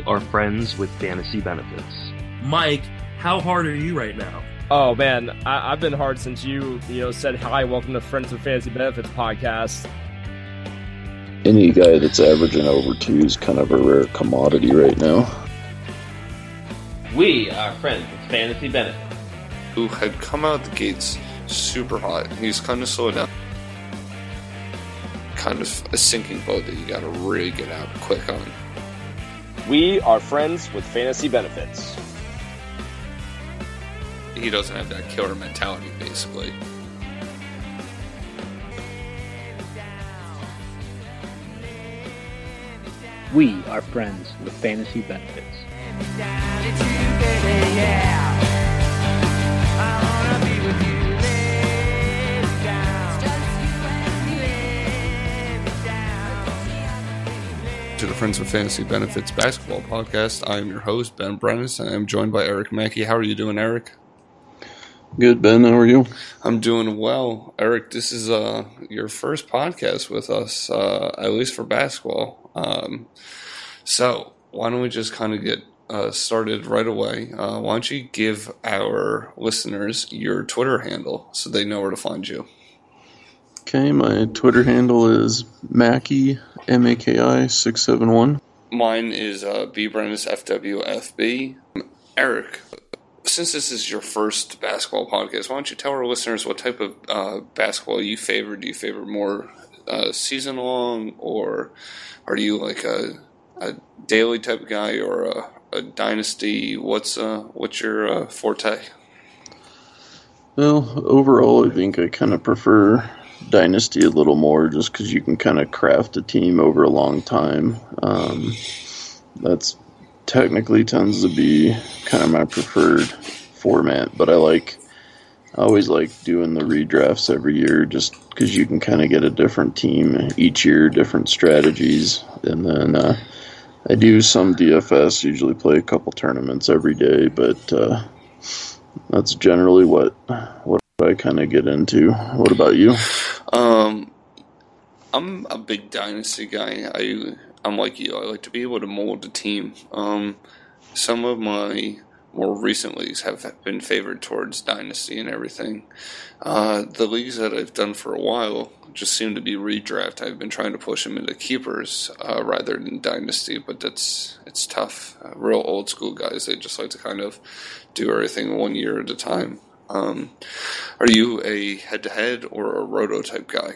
We are friends with fantasy benefits. Mike, how hard are you right now? Oh man, I've been hard since you said hi. Welcome to Friends with Fantasy Benefits podcast. Any guy that's averaging over 2 is kind of a rare commodity right now. We are friends with fantasy benefits. Who had come out the gates super hot. He's kind of slowed down. Kind of a sinking boat that you got to really get out quick on. We are friends with fantasy benefits. He doesn't have that killer mentality, basically. We are friends with fantasy benefits. To the Friends with Fantasy Benefits basketball podcast, I am your host, Ben Brennis, and I am joined by Eric Mackey. How are you doing, Eric? Good, Ben. How are you? I'm doing well. Eric, this is your first podcast with us, at least for basketball. So why don't we just kind of get started right away? Why don't you give our listeners your Twitter handle so they know where to find you? Okay, my Twitter handle is Mackey, M-A-K-I 671. Mine is BBrennisFWFB. Eric, since this is your first basketball podcast, why don't you tell our listeners what type of basketball you favor? Do you favor more season long, or are you like a daily type of guy, or a dynasty? What's your forte? Well, overall, I think I kind of prefer dynasty a little more, just because you can kind of craft a team over a long time. That's technically tends to be kind of my preferred format, but I always like doing the redrafts every year, just because you can kind of get a different team each year, different strategies. And then I do some DFS, usually play a couple tournaments every day, but that's generally what I kind of get into. What about you? I'm a big dynasty guy. I'm like you. I like to be able to mold a team. Some of my more recent leagues have been favored towards dynasty and everything. The leagues that I've done for a while just seem to be redraft. I've been trying to push them into keepers rather than dynasty, but it's tough. Real old school guys, they just like to kind of do everything 1 year at a time. Are you a head-to-head or a roto type guy?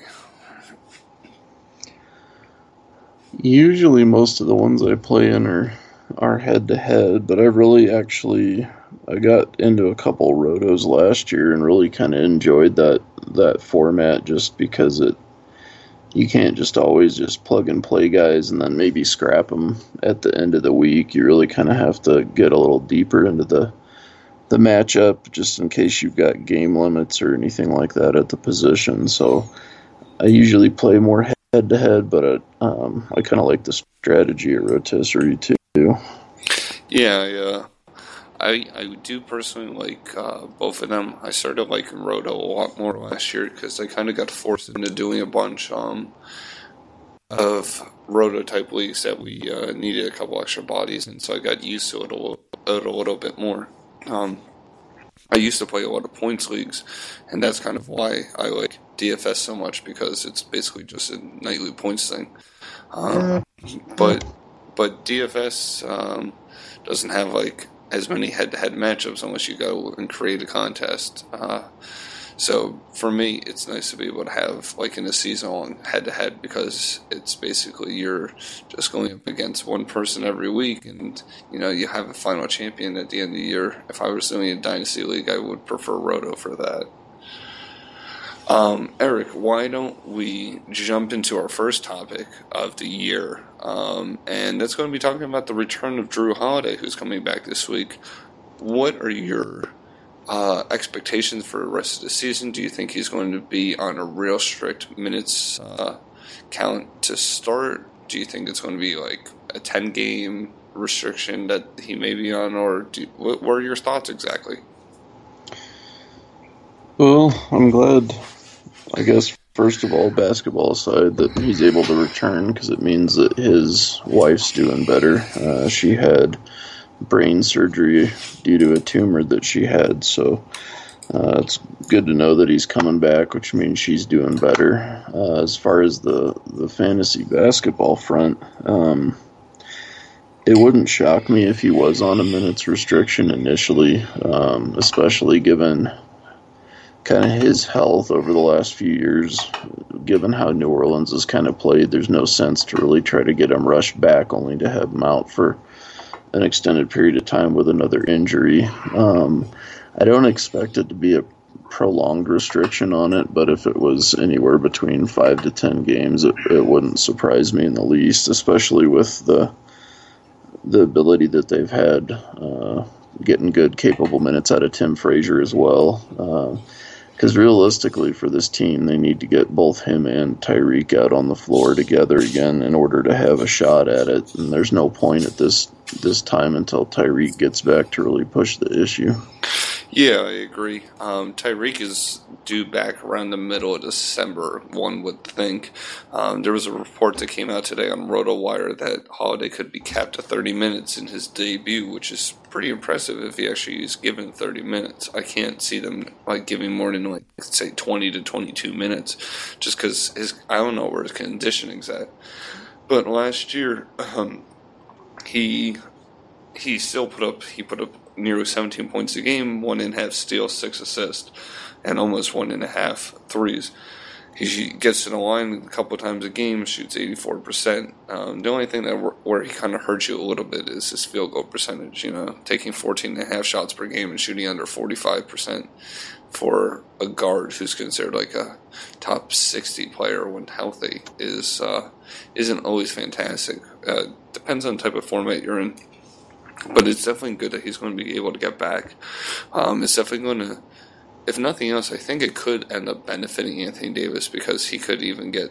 Usually most of the ones I play in are head-to-head, but I got into a couple rotos last year and really kind of enjoyed that format, just because you can't just always just plug and play guys and then maybe scrap them at the end of the week. You really kind of have to get a little deeper into the matchup, just in case you've got game limits or anything like that at the position. So I usually play more head-to-head, but I kind of like the strategy of rotisserie too. Yeah. I do personally like both of them. I started liking Roto a lot more last year because I kind of got forced into doing a bunch of Roto-type leagues that we needed a couple extra bodies, and so I got used to it a little bit more. I used to play a lot of points leagues, and that's kind of why I like DFS so much, because it's basically just a nightly points thing. But DFS doesn't have like as many head-to-head matchups unless you go and create a contest. So for me, it's nice to be able to have, like in a season-long head-to-head, because it's basically you're just going up against one person every week, and you have a final champion at the end of the year. If I was doing a dynasty league, I would prefer Roto for that. Eric, why don't we jump into our first topic of the year? And that's going to be talking about the return of Jrue Holiday, who's coming back this week. What are your expectations for the rest of the season? Do you think he's going to be on a real strict minutes count to start? Do you think it's going to be like a 10-game restriction that he may be on, or what are your thoughts exactly? Well, I'm glad, I guess, first of all, basketball aside, that he's able to return because it means that his wife's doing better. She had brain surgery due to a tumor that she had, so it's good to know that he's coming back, which means she's doing better. As far as the fantasy basketball front, it wouldn't shock me if he was on a minutes restriction initially, especially given kind of his health over the last few years. Given how New Orleans has kind of played, there's no sense to really try to get him rushed back only to have him out for an extended period of time with another injury. I don't expect it to be a prolonged restriction on it, but if it was anywhere between 5 to 10 games, it wouldn't surprise me in the least, especially with the ability that they've had getting good, capable minutes out of Tim Frazier as well. Because realistically, for this team, they need to get both him and Tyreek out on the floor together again in order to have a shot at it. And there's no point at this time until Tyreek gets back to really push the issue. Yeah, I agree. Tyreek is due back around the middle of December, one would think. There was a report that came out today on RotoWire that Holiday could be capped to 30 minutes in his debut, which is pretty impressive if he actually is given 30 minutes. I can't see them giving more than say 20 to 22 minutes, just because I don't know where his conditioning's at. But last year, he still put up nearly 17 points a game, 1.5 steals, 6 assists, and almost 1.5 threes. He gets to the line a couple times a game, shoots 84%. The only thing where he kind of hurts you a little bit is his field goal percentage. Taking 14.5 shots per game and shooting under 45% for a guard who's considered a top 60 player when healthy isn't always fantastic. Depends on the type of format you're in. But it's definitely good that he's going to be able to get back. It's definitely going to, if nothing else, I think it could end up benefiting Anthony Davis because he could even get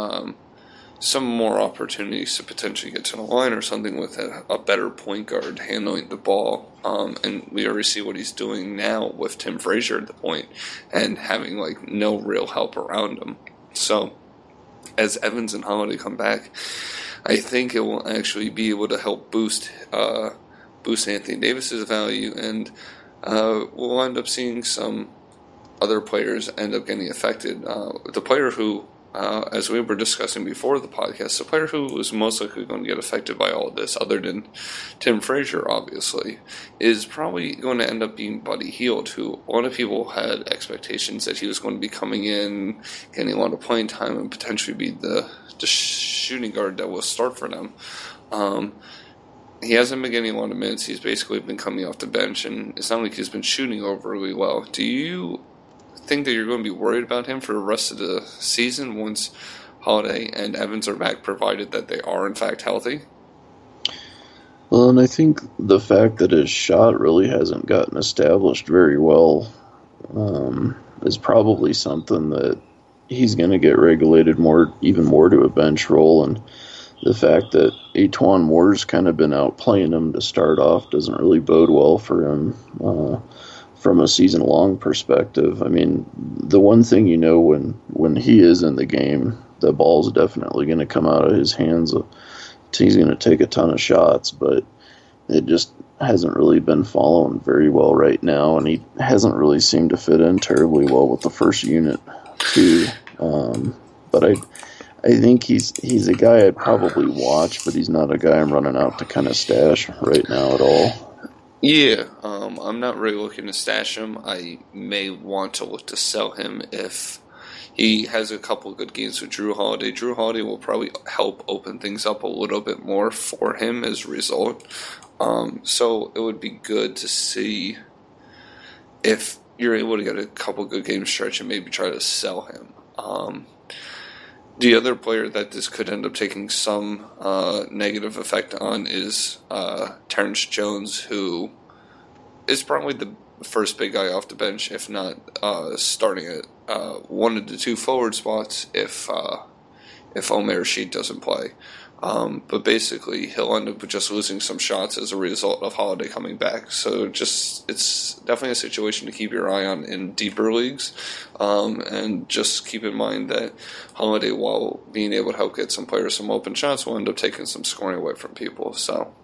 some more opportunities to potentially get to the line or something with a better point guard handling the ball. And we already see what he's doing now with Tim Frazier at the point and having no real help around him. So as Evans and Holiday come back, I think it will actually be able to help boost Anthony Davis's value, and we'll end up seeing some other players end up getting affected. The player who, as we were discussing before the podcast, the player who is most likely going to get affected by all of this, other than Tim Frazier, obviously, is probably going to end up being Buddy Hield, who a lot of people had expectations that he was going to be coming in, getting a lot of playing time, and potentially be the shooting guard that will start for them. He hasn't been getting a lot of minutes. He's basically been coming off the bench, and it's not like he's been shooting overly well. Do you think that you're going to be worried about him for the rest of the season once Holiday and Evans are back, provided that they are in fact healthy? Well, and I think the fact that his shot really hasn't gotten established very well is probably something that he's going to get regulated even more to a bench role, and the fact that E'Twaun Moore's kind of been out playing him to start off doesn't really bode well for him from a season-long perspective. I mean, the one thing when he is in the game, the ball's definitely going to come out of his hands. He's going to take a ton of shots, but it just hasn't really been following very well right now, and he hasn't really seemed to fit in terribly well with the first unit, too. But I think he's a guy I'd probably watch, but he's not a guy I'm running out to kind of stash right now at all. Yeah, I'm not really looking to stash him. I may want to look to sell him if he has a couple of good games with Drew Holiday. Drew Holiday will probably help open things up a little bit more for him as a result. So it would be good to see if you're able to get a couple good game stretch and maybe try to sell him. The other player that this could end up taking some negative effect on is Terrence Jones, who is probably the first big guy off the bench, if not starting at one of the two forward spots if Omer Sheet doesn't play. But basically, he'll end up just losing some shots as a result of Holiday coming back. So it's definitely a situation to keep your eye on in deeper leagues. And just keep in mind that Holiday, while being able to help get some players some open shots, will end up taking some scoring away from people. So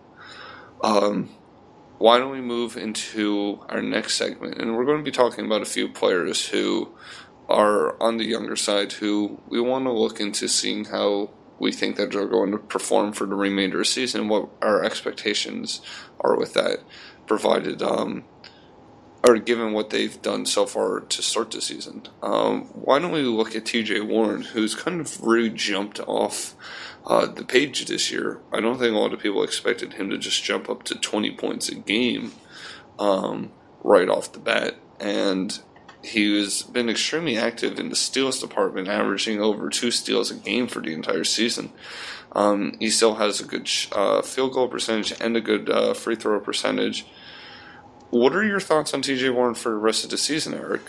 why don't we move into our next segment? And we're going to be talking about a few players who are on the younger side who we want to look into seeing how we think that they're going to perform for the remainder of the season, what our expectations are with that, provided or given what they've done so far to start the season. Why don't we look at TJ Warren, who's kind of really jumped off the page this year. I don't think a lot of people expected him to just jump up to 20 points a game right off the bat, and he has been extremely active in the steals department, averaging over 2 steals a game for the entire season. He still has a good field goal percentage and a good free throw percentage. What are your thoughts on TJ Warren for the rest of the season, Eric?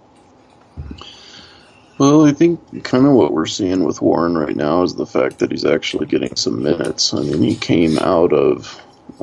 Well, I think kind of what we're seeing with Warren right now is the fact that he's actually getting some minutes. I mean, he came out of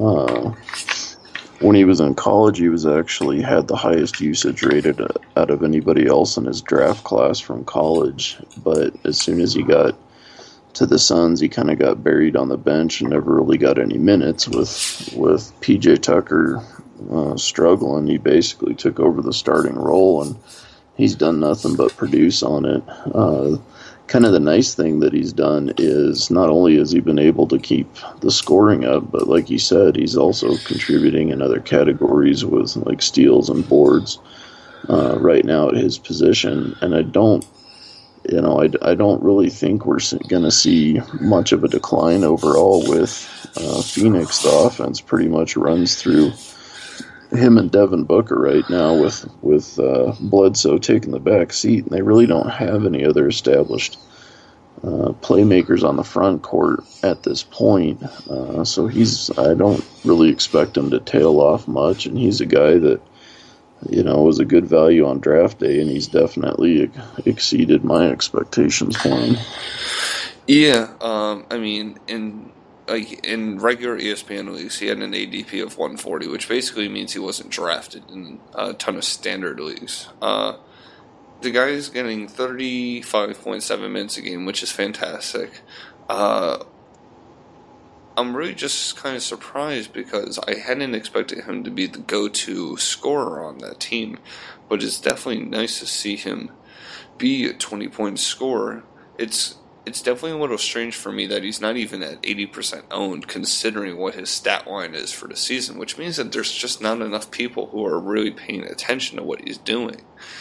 when he was in college, he was actually had the highest usage rated out of anybody else in his draft class from college. But as soon as he got to the Suns, he kind of got buried on the bench and never really got any minutes. With PJ Tucker struggling, he basically took over the starting role, and he's done nothing but produce on it. Kind of the nice thing that he's done is not only has he been able to keep the scoring up, but like you said, he's also contributing in other categories with like steals and boards right now at his position. And I don't really think we're going to see much of a decline overall with Phoenix. The offense pretty much runs through him and Devin Booker right now, with Bledsoe taking the back seat, and they really don't have any other established playmakers on the front court at this point. So I don't really expect him to tail off much, and he's a guy that was a good value on draft day, and he's definitely exceeded my expectations for him. Yeah, I mean, in regular ESPN leagues, he had an ADP of 140, which basically means he wasn't drafted in a ton of standard leagues. The guy is getting 35.7 minutes a game, which is fantastic. I'm really just kind of surprised because I hadn't expected him to be the go-to scorer on that team, but it's definitely nice to see him be a 20-point scorer. It's definitely a little strange for me that he's not even at 80% owned, considering what his stat line is for the season, which means that there's just not enough people who are really paying attention to what he's doing.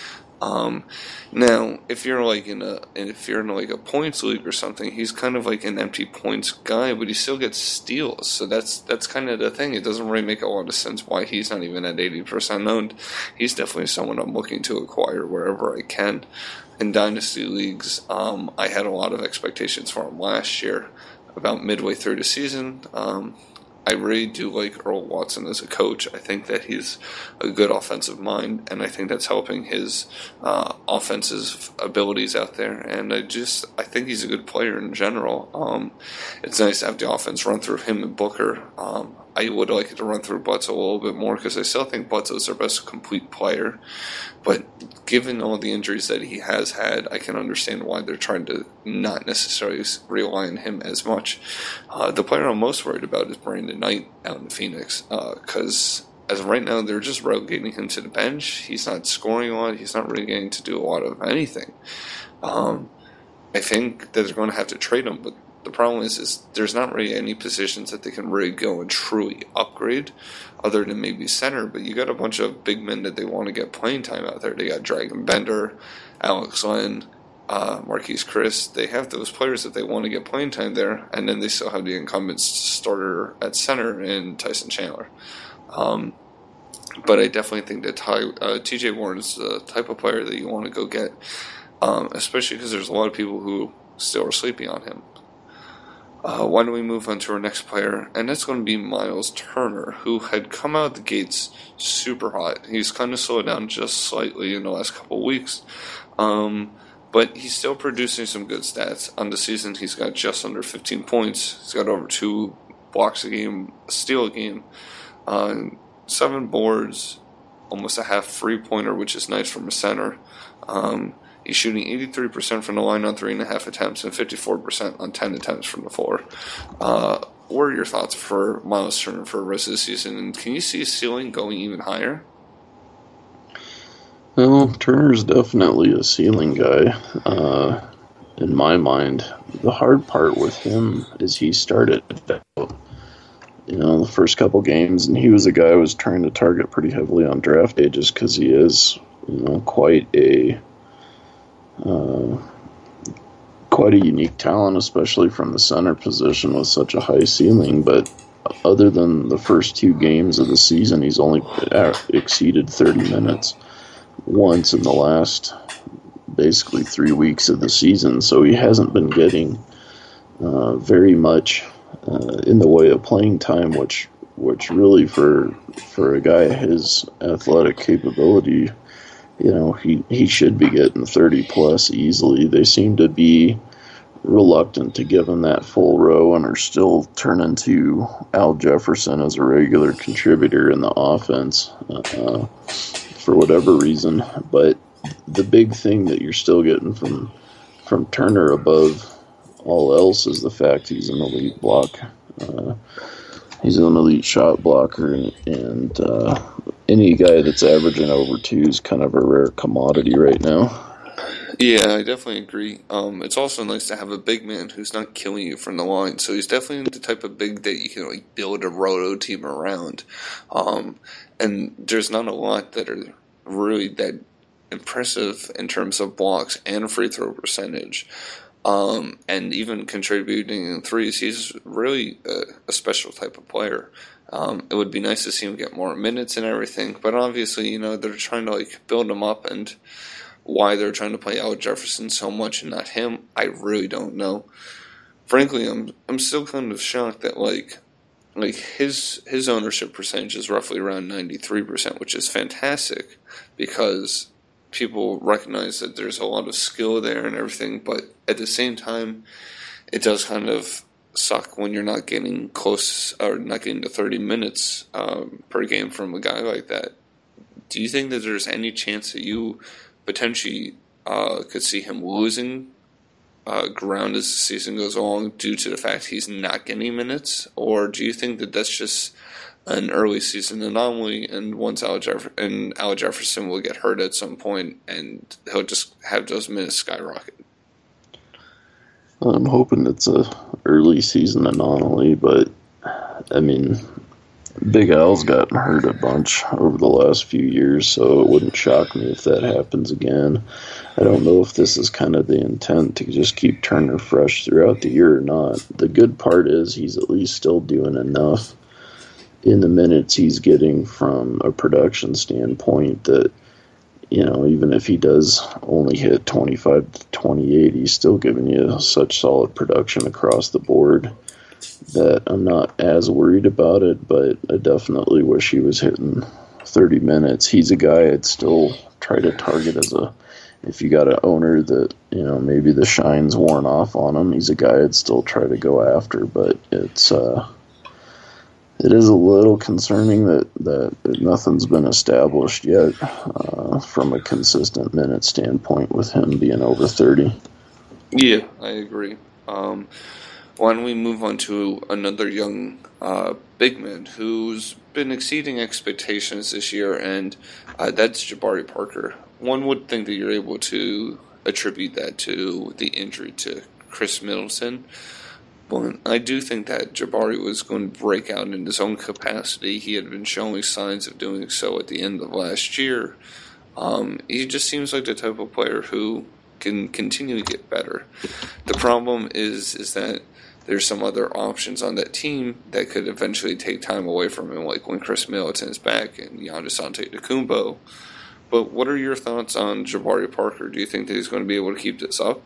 Now, if you're in a points league or something, he's kind of like an empty points guy, but he still gets steals. So that's kind of the thing. It doesn't really make a lot of sense why he's not even at 80% owned. He's definitely someone I'm looking to acquire wherever I can. In Dynasty leagues, I had a lot of expectations for him last year. About midway through the season, I really do like Earl Watson as a coach. I think that he's a good offensive mind, and I think that's helping his offensive abilities out there. And I think he's a good player in general. It's nice to have the offense run through him and Booker. I would like it to run through Bledsoe a little bit more because I still think Bledsoe's their best complete player. But given all the injuries that he has had, I can understand why they're trying to not necessarily rely on him as much. The player I'm most worried about is Brandon Knight out in Phoenix because as of right now, they're just relegating him to the bench. He's not scoring a lot. He's not really getting to do a lot of anything. I think that they're going to have to trade him, but the problem is there's not really any positions that they can really go and truly upgrade other than maybe center, but you got a bunch of big men that they want to get playing time out there. They got Dragon Bender, Alex Len, Marquise Chris. They have those players that they want to get playing time there, and then they still have the incumbent starter at center in Tyson Chandler. But I definitely think that TJ Warren is the type of player that you want to go get, especially because there's a lot of people who still are sleeping on him. Why don't we move on to our next player, and that's going to be Miles Turner, who had come out of the gates super hot. He's kind of slowed down just slightly in the last couple of weeks, but he's still producing some good stats. On the season, he's got just under 15 points. He's got over 2 blocks a game, a steal a game, 7 boards, almost a half free-pointer, which is nice from a center. He's shooting 83% from the line on 3.5 attempts and 54% on 10 attempts from the floor. What are your thoughts for Miles Turner for the rest of the season? And can you see his ceiling going even higher? Well, Turner's definitely a ceiling guy. In my mind, the hard part with him is he started out, the first couple games, and he was a guy I was trying to target pretty heavily on draft day just because he is, quite a unique talent, especially from the center position with such a high ceiling. But other than the first 2 games of the season, he's only exceeded 30 minutes once in the last basically 3 weeks of the season. So he hasn't been getting very much in the way of playing time, which really for a guy his athletic capability, he should be getting 30 plus easily. They seem to be reluctant to give him that full row and are still turning to Al Jefferson as a regular contributor in the offense for whatever reason. But the big thing that you're still getting from Turner above all else is the fact he's an elite block. He's an elite shot blocker, and any guy that's averaging over 2 is kind of a rare commodity right now. Yeah, I definitely agree. It's also nice to have a big man who's not killing you from the line. So he's definitely the type of big that you can build a roto team around. And there's not a lot that are really that impressive in terms of blocks and free throw percentage. And even contributing in threes, he's really a special type of player. It would be nice to see him get more minutes and everything, but obviously, they're trying to build him up, and why they're trying to play Al Jefferson so much and not him, I really don't know. Frankly, I'm still kind of shocked that his ownership percentage is roughly around 93%, which is fantastic because people recognize that there's a lot of skill there and everything, but at the same time, it does kind of suck when you're not getting close or not getting to 30 minutes per game from a guy like that. Do you think that there's any chance that you potentially could see him losing ground as the season goes along due to the fact he's not getting minutes? Or do you think that that's just an early season anomaly, and once Al Jefferson will get hurt at some point and he'll just have those minutes skyrocket? I'm hoping it's a early season anomaly, but Big Al's gotten hurt a bunch over the last few years, so it wouldn't shock me if that happens again. I don't know if this is kind of the intent to just keep Turner fresh throughout the year or not. The good part is he's at least still doing enough in the minutes he's getting from a production standpoint that, even if he does only hit 25 to 28, he's still giving you such solid production across the board that I'm not as worried about it, but I definitely wish he was hitting 30 minutes. He's a guy I'd still try to target if you got an owner that, maybe the shine's worn off on him, he's a guy I'd still try to go after, but it is a little concerning that nothing's been established yet from a consistent minute standpoint with him being over 30. Yeah, I agree. Why don't we move on to another young big man who's been exceeding expectations this year, and that's Jabari Parker. One would think that you're able to attribute that to the injury to Chris Middleton. But I do think that Jabari was going to break out in his own capacity. He had been showing signs of doing so at the end of last year. He just seems like the type of player who can continue to get better. The problem is that there's some other options on that team that could eventually take time away from him, like when Chris Middleton is back and Giannis Antetokounmpo. But what are your thoughts on Jabari Parker? Do you think that he's going to be able to keep this up?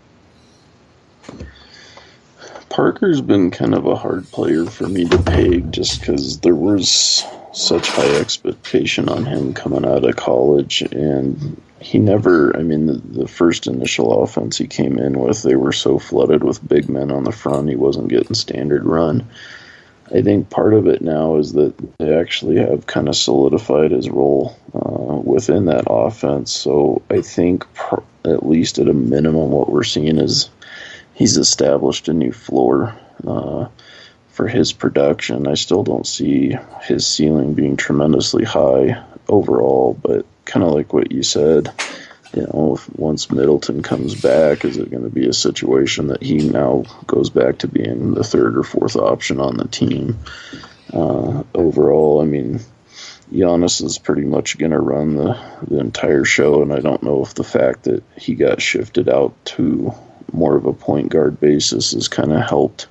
Parker's been kind of a hard player for me to peg just because there was such high expectation on him coming out of college, and he never, I mean, the first initial offense he came in with, they were so flooded with big men on the front, he wasn't getting standard run. I think part of it now is that they actually have kind of solidified his role within that offense. So I think at least at a minimum what we're seeing is he's established a new floor for his production. I still don't see his ceiling being tremendously high overall, but kind of like what you said, once Middleton comes back, is it going to be a situation that he now goes back to being the third or fourth option on the team? Overall, I mean, Giannis is pretty much going to run the entire show, and I don't know if the fact that he got shifted out to more of a point guard basis has kind of helped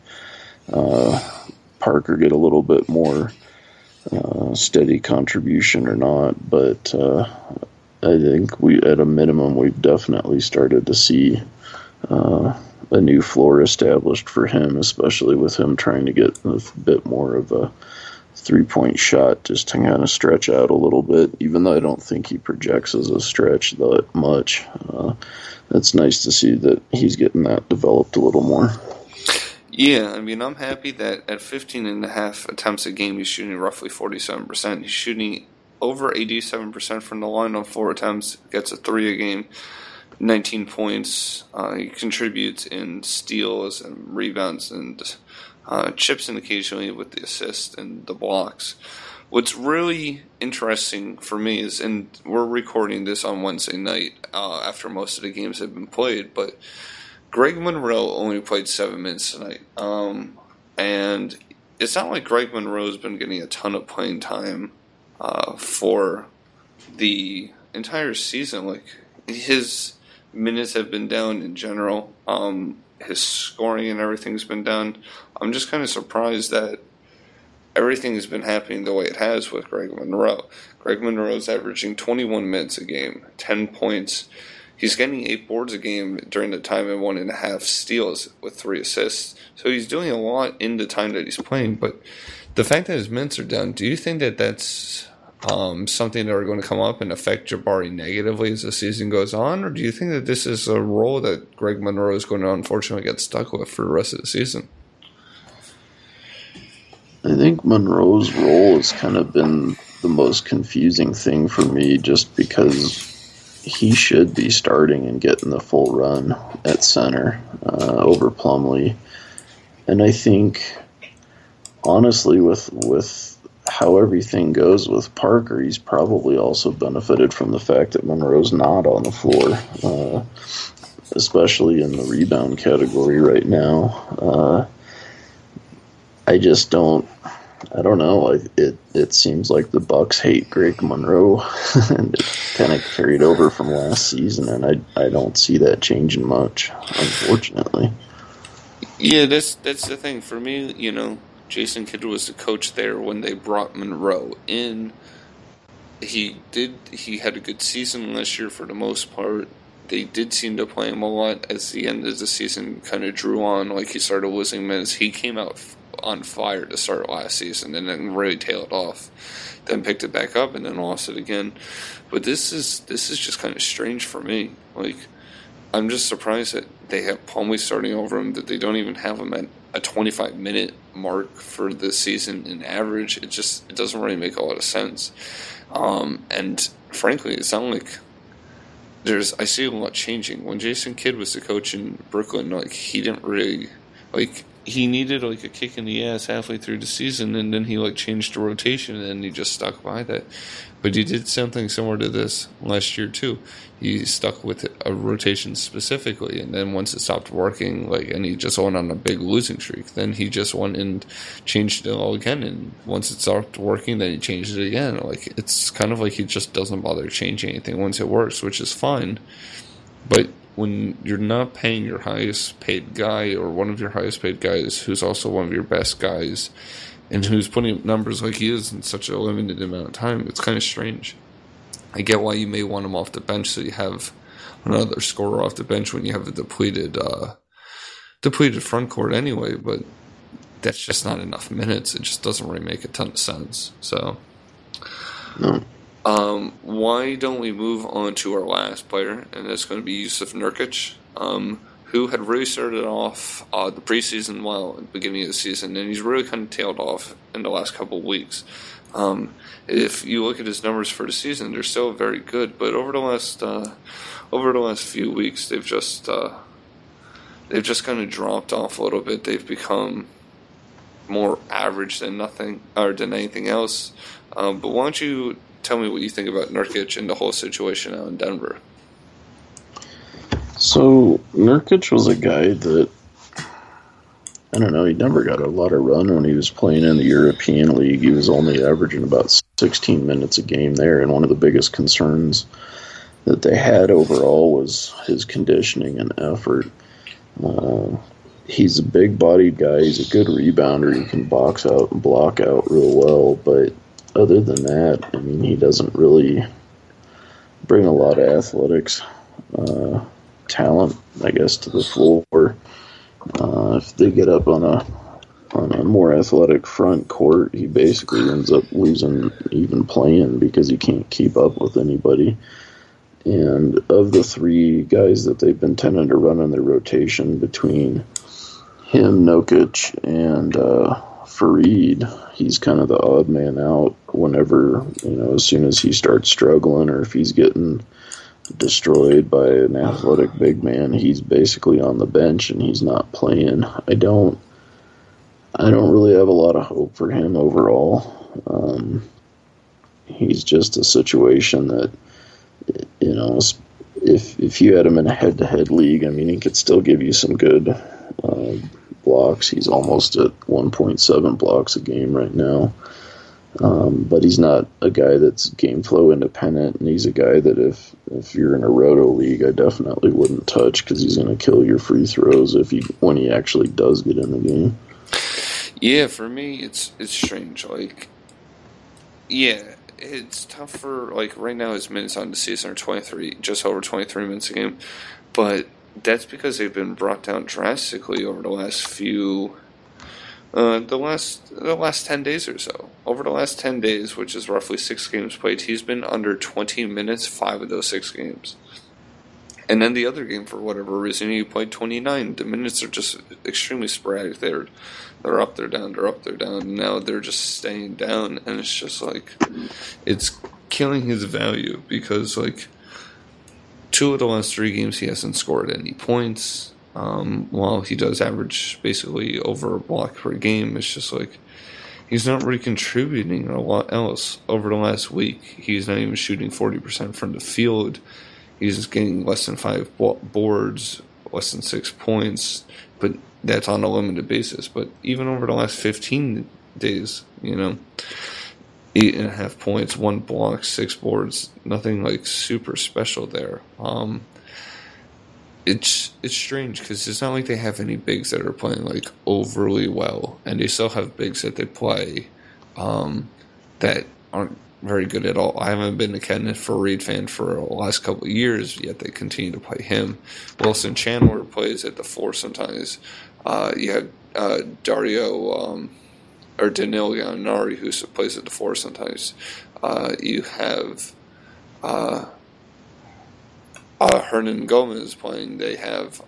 Parker get a little bit more steady contribution or not, but I think at a minimum, we've definitely started to see a new floor established for him, especially with him trying to get a bit more of a three-point shot just to kind of stretch out a little bit, even though I don't think he projects as a stretch that much. It's nice to see that he's getting that developed a little more. Yeah, I mean, I'm happy that at 15.5 attempts a game, he's shooting roughly 47%. He's shooting over 87% from the line on 4 attempts, gets a 3 a game, 19 points. He contributes in steals and rebounds and chips in occasionally with the assists and the blocks. What's really interesting for me is, and we're recording this on Wednesday night after most of the games have been played, but Greg Monroe only played 7 minutes tonight. And it's not like Greg Monroe's been getting a ton of playing time for the entire season. Like, his minutes have been down in general. His scoring and everything's been down. I'm just kind of surprised that everything has been happening the way it has with Greg Monroe. Greg Monroe's averaging 21 minutes a game, 10 points. He's getting 8 boards a game during the time and 1.5 steals with 3 assists. So he's doing a lot in the time that he's playing. But the fact that his minutes are down, do you think that that's something that are going to come up and affect Jabari negatively as the season goes on? Or do you think that this is a role that Greg Monroe is going to unfortunately get stuck with for the rest of the season? I think Monroe's role has kind of been the most confusing thing for me, just because he should be starting and getting the full run at center over Plumlee. And I think, honestly, with how everything goes with Parker, he's probably also benefited from the fact that Monroe's not on the floor, especially in the rebound category right now. I don't know. It seems like the Bucks hate Greg Monroe, and it kind of carried over from last season, and I don't see that changing much, unfortunately. Yeah, that's the thing. For me, Jason Kidd was the coach there when they brought Monroe in. He had a good season last year for the most part. They did seem to play him a lot as the end of the season kind of drew on. Like, he started losing minutes. He came out on fire to start last season and then really tailed off. Then picked it back up and then lost it again. But this is just kind of strange for me. Like, I'm just surprised that they have Plumlee starting over him, that they don't even have him at a 25-minute mark for the season in average. It doesn't really make a lot of sense. And frankly, it's not like I see a lot changing. When Jason Kidd was the coach in Brooklyn, like, he didn't really, like, he needed like a kick in the ass halfway through the season, and then he like changed the rotation, and then he just stuck by that. But he did something similar to this last year too. He stuck with a rotation specifically, and then once it stopped working, and he just went on a big losing streak, then he just went and changed it all again. And once it stopped working, then he changed it again. Like, it's kind of like he just doesn't bother changing anything once it works, which is fine. But when you're not paying your highest paid guy, or one of your highest paid guys who's also one of your best guys, and who's putting up numbers like he is in such a limited amount of time, it's kind of strange. I get why you may want him off the bench, so you have another scorer off the bench when you have a depleted front court anyway, but that's just not enough minutes. It just doesn't really make a ton of sense. So, no. why don't we move on to our last player, and that's going to be Yusuf Nurkic, who had really started off the preseason well at the beginning of the season, and he's really kind of tailed off in the last couple of weeks. If you look at his numbers for the season, they're still very good, but over the last few weeks, they've just kind of dropped off a little bit. They've become more average than anything else. But why don't you tell me what you think about Nurkic and the whole situation out in Denver? So Nurkic was a guy that, I don't know, he never got a lot of run when he was playing in the European League. He was only averaging about 16 minutes a game there, and one of the biggest concerns that they had overall was his conditioning and effort. He's a big-bodied guy. He's a good rebounder. He can box out and block out real well, but other than that, I mean, he doesn't really bring a lot of athletics talent, I guess, to the floor. If they get up on a more athletic front court, he basically ends up losing even playing because he can't keep up with anybody. And of the three guys that they've been tending to run in their rotation between him, Nurkic, and Farid, he's kind of the odd man out whenever, as soon as he starts struggling or if he's getting destroyed by an athletic big man, he's basically on the bench and he's not playing. I don't really have a lot of hope for him overall. He's just a situation that, if you had him in a head-to-head league, I mean, he could still give you some good blocks. He's almost at 1.7 blocks a game right now. But he's not a guy that's game flow independent, and he's a guy that if you're in a roto league, I definitely wouldn't touch because he's going to kill your free throws when he actually does get in the game. Yeah, for me, it's strange. It's tough for, right now his minutes on the season are just over 23 minutes a game, but that's because they've been brought down drastically over the last the last 10 days or so. Over the last 10 days, which is roughly 6 games played, he's been under 20 minutes 5 of those 6 games. And then the other game, for whatever reason, he played 29. The minutes are just extremely sporadic. They're up, they're down, they're up, they're down. Now they're just staying down, and it's just it's killing his value because 2 of the last 3 games he hasn't scored any points. While he does average basically over a block per game, it's just he's not really contributing a lot else. Over the last week, he's not even shooting 40% from the field. He's getting less than 5 boards, less than 6 points, but that's on a limited basis. But even over the last 15 days, 8.5 points, 1 block, 6 boards, nothing super special there. It's strange because it's not like they have any bigs that are playing overly well, and they still have bigs that they play that aren't very good at all. I haven't been a Kenneth Farid fan for the last couple of years, yet they continue to play him. Wilson Chandler plays at the 4 sometimes. You have Danilo Gallinari, who plays at the 4 sometimes. You have Hernan Gomez playing. They have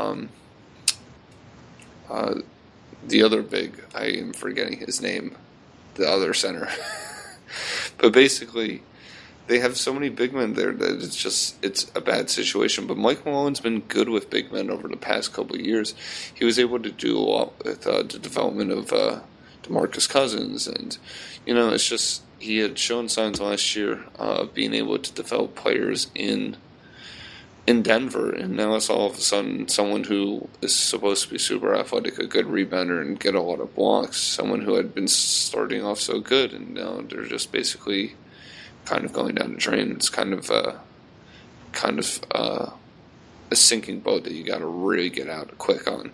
the other big, I am forgetting his name, the other center. But basically, they have so many big men there that it's a bad situation. But Mike Malone's been good with big men over the past couple of years. He was able to do a lot with the development of DeMarcus Cousins. And, it's just, he had shown signs last year of being able to develop players in Denver, and now it's all of a sudden someone who is supposed to be super athletic, a good rebounder, and get a lot of blocks, someone who had been starting off so good, and now they're just basically kind of going down the drain. It's kind of a sinking boat that you got to really get out quick on.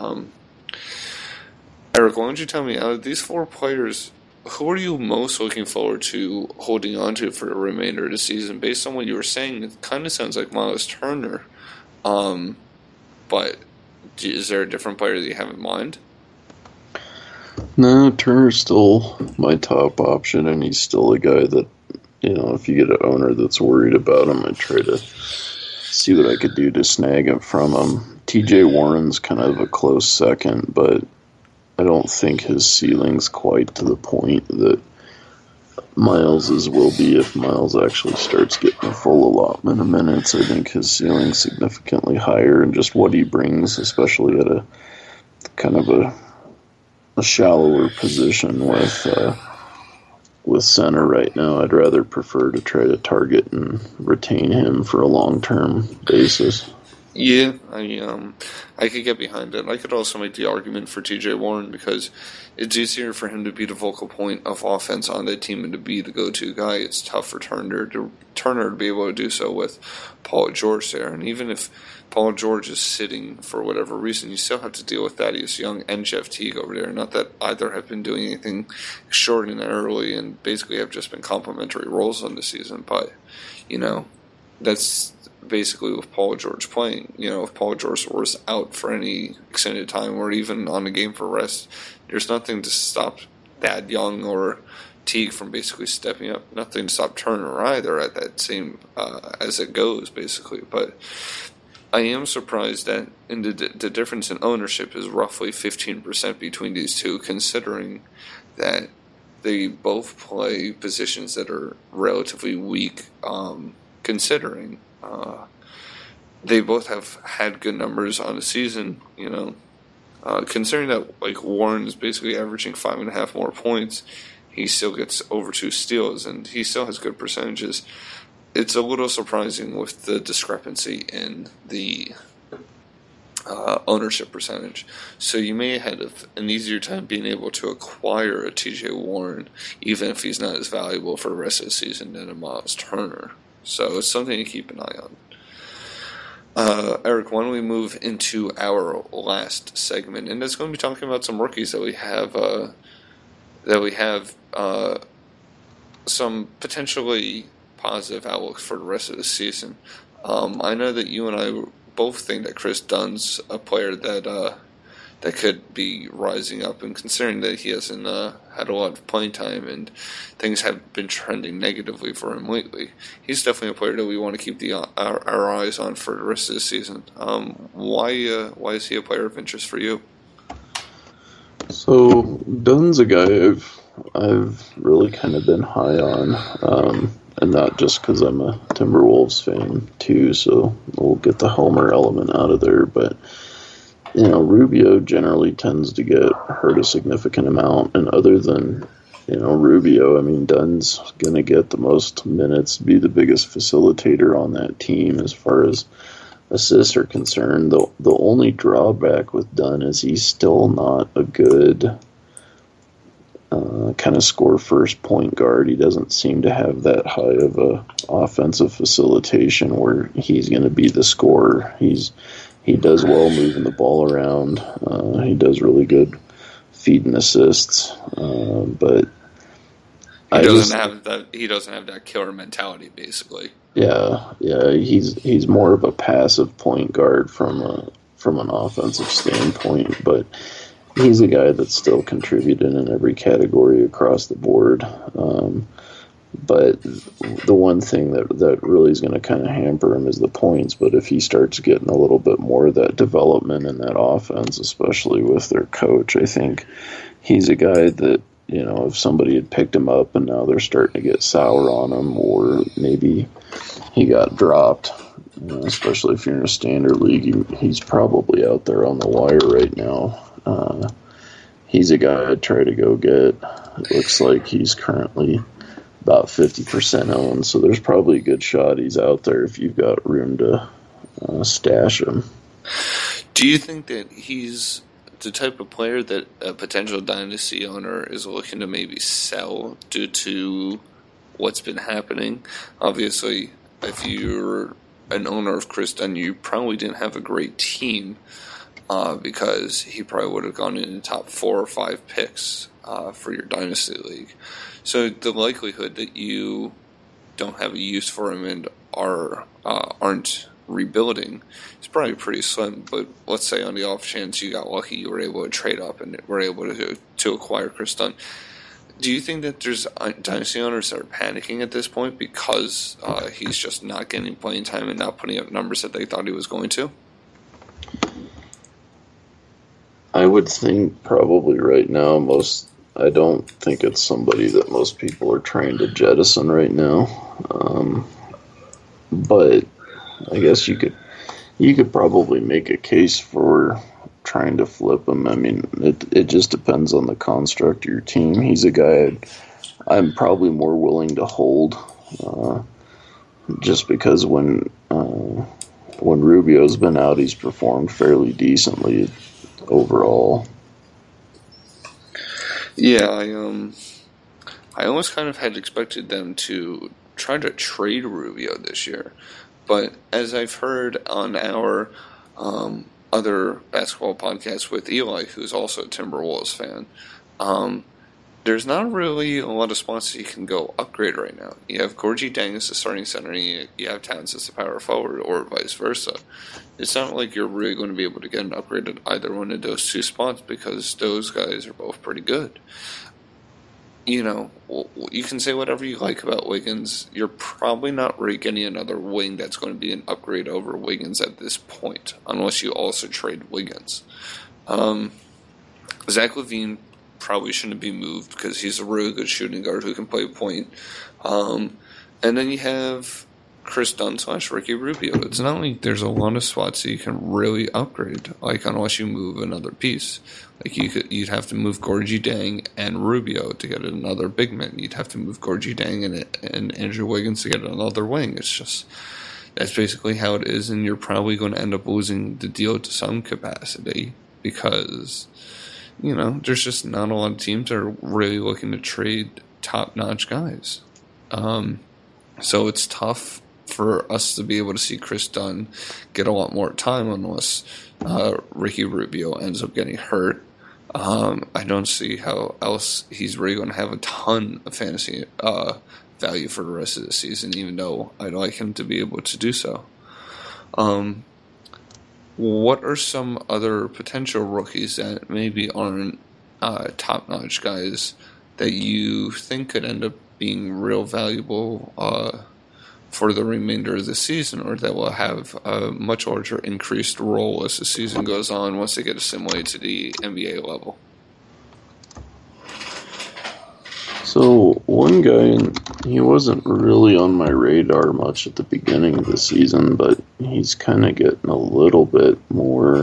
Eric, why don't you tell me, out of these 4 players, who are you most looking forward to holding on to for the remainder of the season? Based on what you were saying, it kind of sounds like Miles Turner. But is there a different player that you have in mind? No, Turner's still my top option, and he's still a guy that, if you get an owner that's worried about him, I'd try to see what I could do to snag him from him. TJ Warren's kind of a close second, but I don't think his ceiling's quite to the point that Miles's will be if Miles actually starts getting a full allotment of minutes. I think his ceiling's significantly higher, and just what he brings, especially at a kind of a shallower position with center right now, I'd rather prefer to try to target and retain him for a long-term basis. Yeah, I could get behind it. I could also make the argument for TJ Warren because it's easier for him to be the vocal point of offense on that team and to be the go-to guy. It's tough for Turner to be able to do so with Paul George there. And even if Paul George is sitting for whatever reason, you still have to deal with Thaddeus Young and Jeff Teague over there. Not that either have been doing anything extraordinarily and basically have just been complementary roles on the season. But, that's basically with Paul George playing. If Paul George was out for any extended time or even on a game for rest, there's nothing to stop Thad Young or Teague from basically stepping up. Nothing to stop Turner either at that same as it goes, basically. But I am surprised that the difference in ownership is roughly 15% between these two, considering that they both play positions that are relatively weak, considering they both have had good numbers on the season, considering that Warren is basically averaging 5.5 more points, he still gets over 2 steals and he still has good percentages. It's a little surprising with the discrepancy in the ownership percentage. So you may have an easier time being able to acquire a TJ Warren, even if he's not as valuable for the rest of the season than a Miles Turner. So it's something to keep an eye on. Eric, why don't we move into our last segment, and that's going to be talking about some rookies that we have some potentially positive outlooks for the rest of the season. I know that you and I both think that Chris Dunn's a player that could be rising up, and considering that he hasn't had a lot of playing time and things have been trending negatively for him lately, he's definitely a player that we want to keep our eyes on for the rest of the season. Why is he a player of interest for you? So Dunn's a guy I've really kind of been high on, and not just because I'm a Timberwolves fan too, so we'll get the homer element out of there, but Rubio generally tends to get hurt a significant amount, and other than, Rubio, Dunn's going to get the most minutes, be the biggest facilitator on that team as far as assists are concerned. The only drawback with Dunn is he's still not a good kind of score-first point guard. He doesn't seem to have that high of a offensive facilitation where he's going to be the scorer. He does well moving the ball around. He does really good feed and assists, but he doesn't have that killer mentality, basically. Yeah. He's more of a passive point guard from an offensive standpoint, but he's a guy that's still contributed in every category across the board. But the one thing that really is going to kind of hamper him is the points. But if he starts getting a little bit more of that development in that offense, especially with their coach, I think he's a guy that, if somebody had picked him up and now they're starting to get sour on him, or maybe he got dropped, especially if you're in a standard league, he's probably out there on the wire right now. He's a guy I'd try to go get. It looks like he's currently about 50% owned, so there's probably a good shot he's out there if you've got room to stash him. Do you think that he's the type of player that a potential dynasty owner is looking to maybe sell due to what's been happening? Obviously, if you're an owner of Chris Dunn, you probably didn't have a great team because he probably would have gone in the top 4 or 5 picks for your dynasty league. So the likelihood that you don't have a use for him and aren't rebuilding is probably pretty slim. But let's say on the off chance you got lucky, you were able to trade up and were able to acquire Chris Dunn. Do you think that there's dynasty owners that are panicking at this point because he's just not getting playing time and not putting up numbers that they thought he was going to? I would think probably right now I don't think it's somebody that most people are trying to jettison right now. But I guess you could probably make a case for trying to flip him. I mean, it just depends on the construct of your team. He's a guy I'm probably more willing to hold, just because when Rubio's been out, he's performed fairly decently overall. Yeah, I almost kind of had expected them to try to trade Rubio this year, but as I've heard on our other basketball podcasts with Eli, who's also a Timberwolves fan, there's not really a lot of spots that you can go upgrade right now. You have Gorgie Deng as the starting center, and you have Towns as the power forward, or vice versa. It's not like you're really going to be able to get an upgrade at either one of those two spots because those guys are both pretty good. You know, you can say whatever you like about Wiggins. You're probably not really getting another wing that's going to be an upgrade over Wiggins at this point, unless you also trade Wiggins. Zach LaVine probably shouldn't be moved because he's a really good shooting guard who can play point. And then you have Chris Dunn / Ricky Rubio. It's not like there's a lot of spots that you can really upgrade, like unless you move another piece. Like you'd have to move Gorgie Deng and Rubio to get another big man. You'd have to move Gorgie Deng and Andrew Wiggins to get another wing. It's just that's basically how it is, and you're probably going to end up losing the deal to some capacity because there's just not a lot of teams that are really looking to trade top-notch guys. So it's tough for us to be able to see Chris Dunn get a lot more time unless Ricky Rubio ends up getting hurt. I don't see how else he's really going to have a ton of fantasy value for the rest of the season, even though I'd like him to be able to do so. What are some other potential rookies that maybe aren't top-notch guys that you think could end up being real valuable for the remainder of the season, or that will have a much larger increased role as the season goes on once they get assimilated to the NBA level? So one guy, he wasn't really on my radar much at the beginning of the season, but he's kind of getting a little bit more,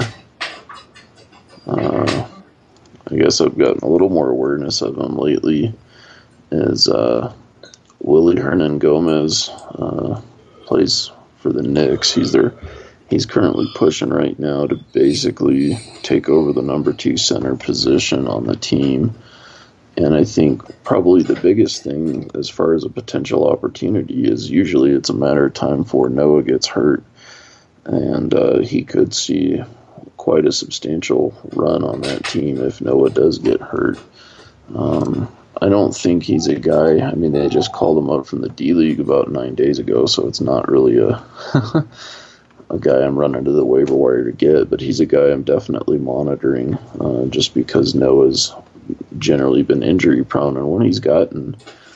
I guess I've gotten a little more awareness of him lately, is Willy Hernangomez, plays for the Knicks. He's currently pushing right now to basically take over the number 2 center position on the team. And I think probably the biggest thing as far as a potential opportunity is usually it's a matter of time before Noah gets hurt. And he could see quite a substantial run on that team if Noah does get hurt. I don't think he's a guy, I mean, they just called him up from the D-League about 9 days ago, so it's not really a guy I'm running to the waiver wire to get, but he's a guy I'm definitely monitoring just because Noah's generally been injury prone, and when he's gotten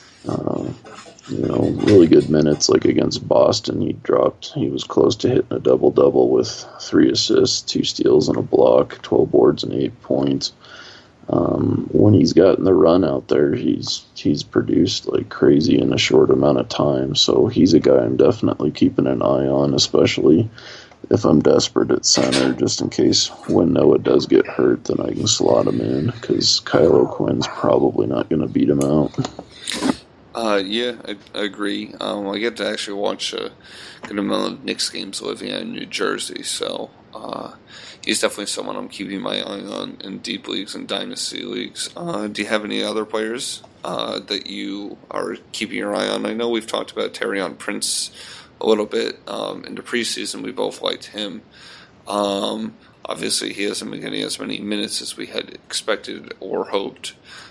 really good minutes, like against Boston, he was close to hitting a double-double with 3 assists, 2 steals, and a block, 12 boards, and 8 points. When he's gotten the run out there, he's produced like crazy in a short amount of time, so he's a guy I'm definitely keeping an eye on, especially if I'm desperate at center, just in case when Noah does get hurt, then I can slot him in, because Kyle O'Quinn's probably not going to beat him out. Yeah, I agree. I get to actually watch a good amount of Knicks games living in New Jersey, so he's definitely someone I'm keeping my eye on in deep leagues and dynasty leagues. Do you have any other players that you are keeping your eye on? I know we've talked about Taurean Prince a little bit in the preseason. We both liked him. Obviously, he hasn't been getting as many minutes as we had expected or hoped.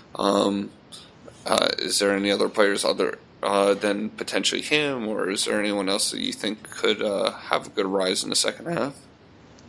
Is there any other players other than potentially him, or is there anyone else that you think could have a good rise in the second half?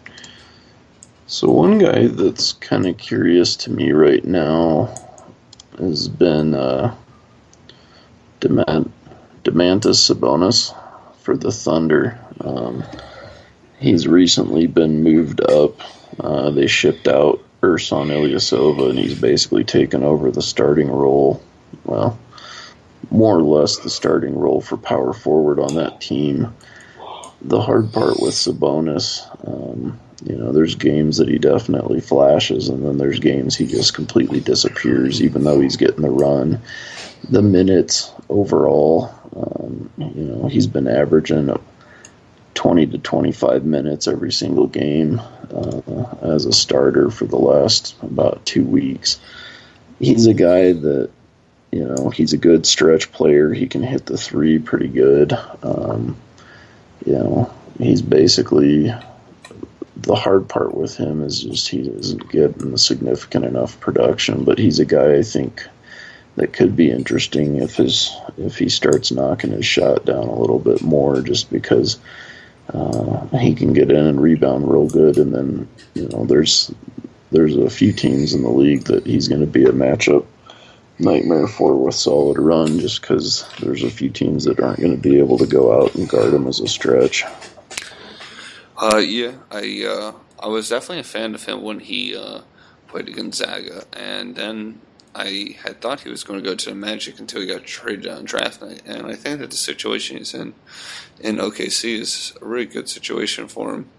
So one guy that's kind of curious to me right now has been Domantas Sabonis for the Thunder. He's recently been moved up. They shipped out Ersan Ilyasova, and he's basically taken over the starting role. Well, more or less the starting role for power forward on that team. The hard part with Sabonis, there's games that he definitely flashes, and then there's games he just completely disappears, even though he's getting the run. The minutes overall, he's been averaging 20 to 25 minutes every single game as a starter for the last about 2 weeks. He's a guy that, he's a good stretch player. He can hit the three pretty good. He's basically, the hard part with him is just he isn't getting the significant enough production, but he's a guy I think that could be interesting if he starts knocking his shot down a little bit more, just because he can get in and rebound real good, and then there's a few teams in the league that he's going to be a matchup nightmare for with solid run, just because there's a few teams that aren't going to be able to go out and guard him as a stretch. I was definitely a fan of him when he played at Gonzaga, and then I had thought he was going to go to the Magic until he got traded on draft night, and I think that the situation he's in OKC is a really good situation for him.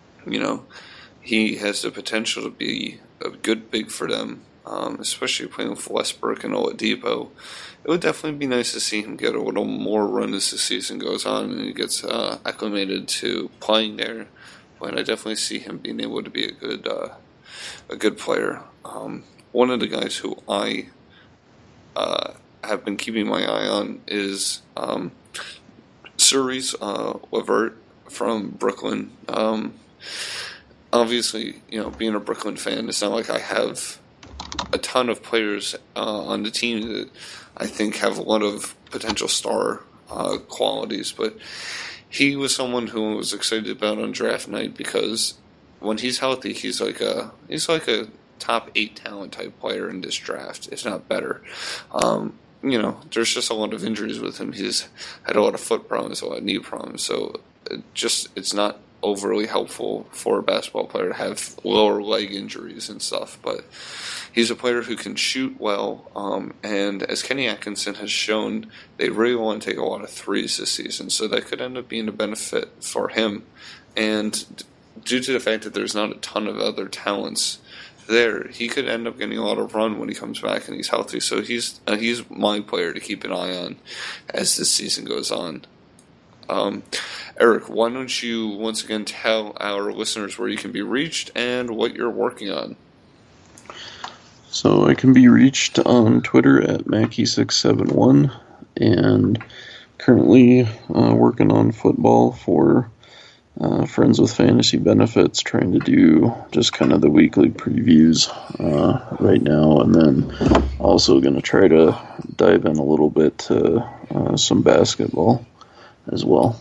He has the potential to be a good big for them, especially playing with Westbrook and Oladipo. It would definitely be nice to see him get a little more run as the season goes on and he gets acclimated to playing there. But I definitely see him being able to be a good player. One of the guys who I have been keeping my eye on is Cerise Levert from Brooklyn. Obviously, being a Brooklyn fan, it's not like I have a ton of players on the team that I think have a lot of potential star qualities, but he was someone who I was excited about on draft night because when he's healthy, he's like a top 8 talent type player in this draft, if not better. There's just a lot of injuries with him. He's had a lot of foot problems, a lot of knee problems, so it's not overly helpful for a basketball player to have lower leg injuries and stuff, but he's a player who can shoot well, and as Kenny Atkinson has shown, they really want to take a lot of threes this season, so that could end up being a benefit for him. And due to the fact that there's not a ton of other talents there, he could end up getting a lot of run when he comes back and he's healthy, so he's my player to keep an eye on as this season goes on. Eric, why don't you once again tell our listeners where you can be reached and what you're working on? So I can be reached on Twitter at Mackie671, and currently working on football for Friends with Fantasy Benefits, trying to do just kind of the weekly previews right now, and then also going to try to dive in a little bit to some basketball as well.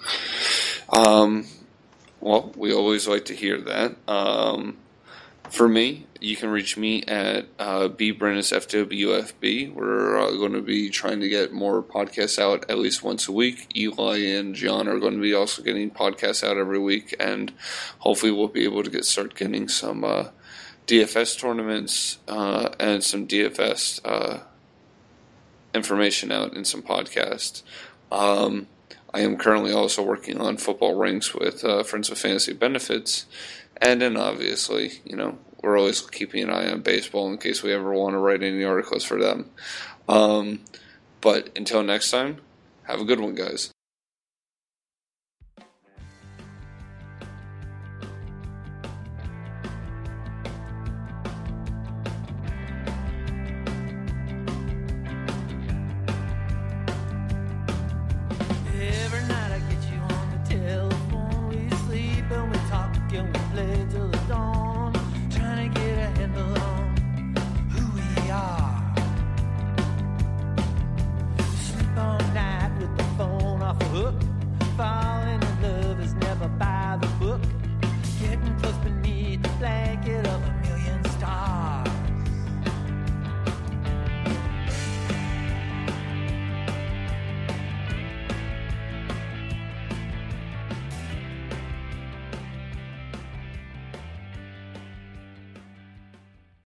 Well, we always like to hear that. For me, you can reach me at BBrennisFWFB. We're going to be trying to get more podcasts out at least once a week. Eli and John are going to be also getting podcasts out every week, and hopefully we'll be able to start getting some DFS tournaments and some DFS information out in some podcasts. I am currently also working on football ranks with Friends with Fantasy Benefits, and then obviously, we're always keeping an eye on baseball in case we ever want to write any articles for them. But until next time, have a good one, guys.